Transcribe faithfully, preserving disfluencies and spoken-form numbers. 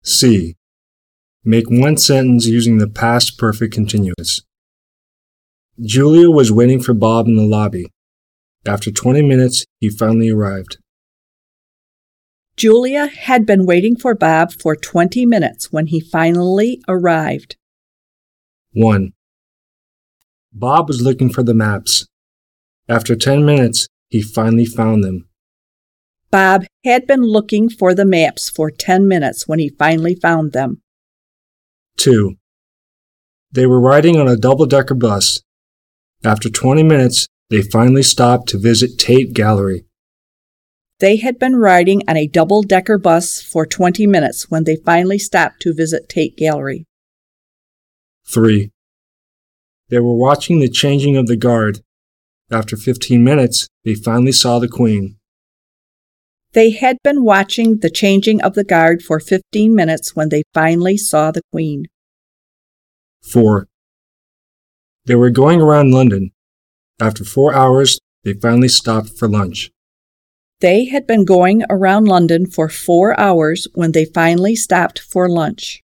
C. Make one sentence using the past perfect continuous. Julia was waiting for Bob in the lobby. After twenty minutes, he finally arrived. Julia had been waiting for Bob for twenty minutes when he finally arrived. one. Bob was looking for the maps. After ten minutes, he finally found them. Bob had been looking for the maps for ten minutes when he finally found them. two. They were riding on a double-decker bus. After twenty minutes, they finally stopped to visit Tate Gallery. They had been riding on a double-decker bus for twenty minutes when they finally stopped to visit Tate Gallery. three. They were watching the changing of the guard. After fifteen minutes, they finally saw the Queen. They had been watching the changing of the guard for fifteen minutes when they finally saw the Queen. four. They were going around London. After four hours, they finally stopped for lunch. They had been going around London for four hours when they finally stopped for lunch.